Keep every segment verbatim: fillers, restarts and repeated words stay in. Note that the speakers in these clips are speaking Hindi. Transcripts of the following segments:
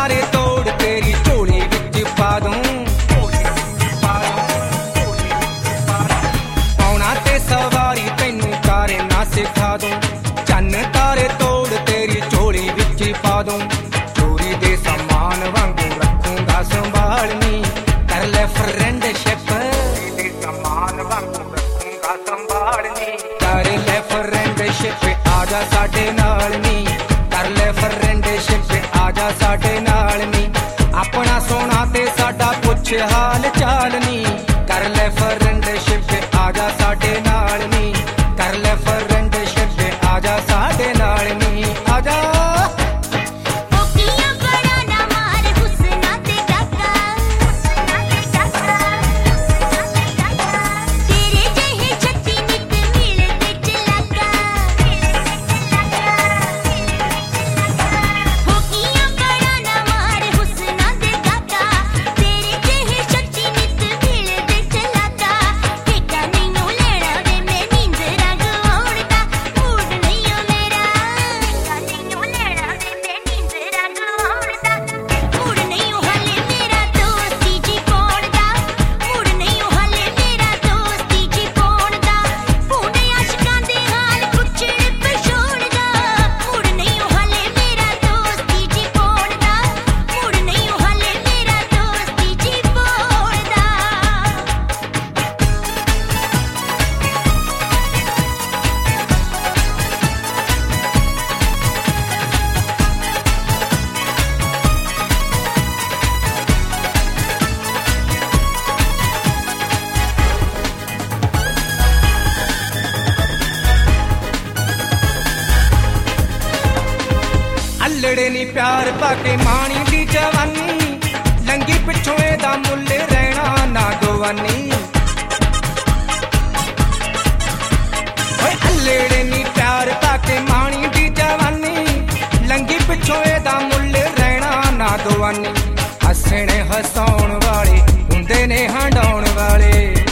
तारे तोड़ तेरी झोली विच पा दूं। पौना ते सवारी तैनू तारे ना सिखा दूं। चन्न तारे तोड़ तेरी झोली विच पा दूं। चोरी दे समान वांगू रखूंगा संभालनी, कर ले फ्रेंडशिप दे समान वांगू रखूंगा संभालनी। कर ले फ्रेंडशिप आजा साडे नाल नी, कर ले फ्रेंडशिप आजा साडे नाल नी। अपना सोना ते साडा पुछ हाल चाल नी, कर ले फ्रेंडशिप आजा साडे नाल नी। कर ले फ्रेंडशिप आजा साडे नाल नी। आजा अल्लड़े नी प्यार पाके माणी दी जवानी, लंगी पिछों एदा मुल रहना नागवानी। अल्लड़े नी प्यार पाके माणी दी जवानी, लंगी पिछों एदा मुल रहना नागवानी। हसने हसाउण वाले हुंदे ने हंडाउण वाले,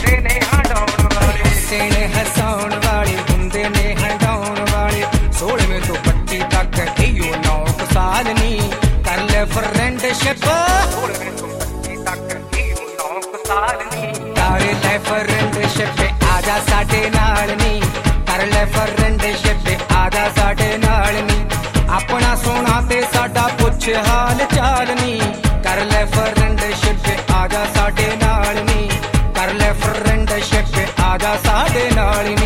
हसने हसाउण वाले हुंदे ने हंडाउण वाले। सोलहवें तो पच्ची तक इयो नौ साल नी, कर ले फ्रेंडशिप सोलहवें तो पच्ची तक इयो नौ साल नी। कर ले फ्रेंडशिप आजा साडे नाल नी, कर ले फ्रेंडशिप आजा साडे नाल नी। अपना सोना ते साडा पुछ हाल चाल नी, कर ले फ्रेंडशिप आजा साडे नाल नी। कर ले फ्रेंडशिप आजा साडे नाल नी।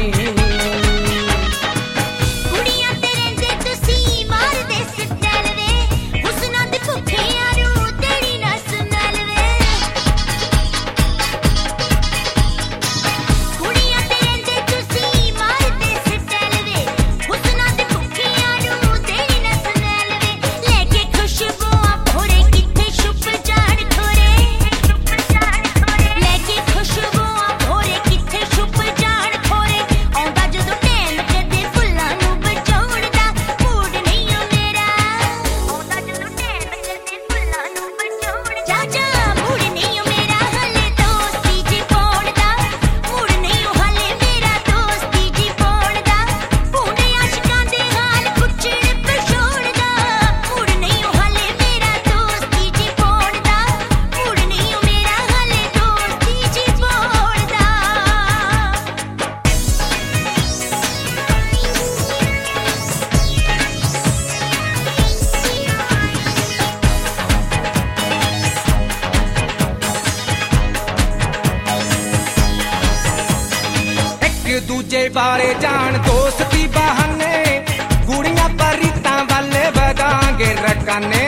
दूजे बारे जान दोस्ती बहाने, गुड़ियां परीतां वाले वधांगे रकाने।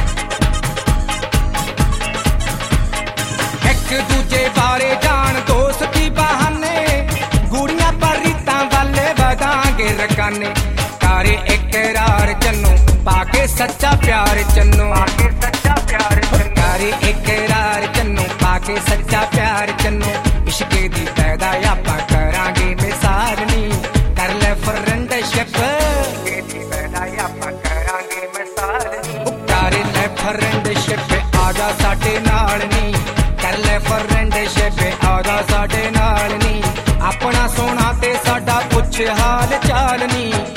एक दूजे बारे जान दोस्ती बहाने, गुड़ियां परीतां वाले वधांगे रकाने। तारे इकरार चन्नो पाके सच्चा प्यार चन्नो, तारे इकरार चन्नो पाके सच्चा प्यार चन्नो। इश्के दी पैदा आपा करांगे मिसाल नी, कर ले फ्रेंडशिप पैदा आपा करांगे मिसाल नी। कर ले फ्रेंडशिप आजा साडे नाल नी, कर ले फ्रेंडशिप आजा साडे नाल नी। अपना सोना ते साडा पुछ हाल चाल नी,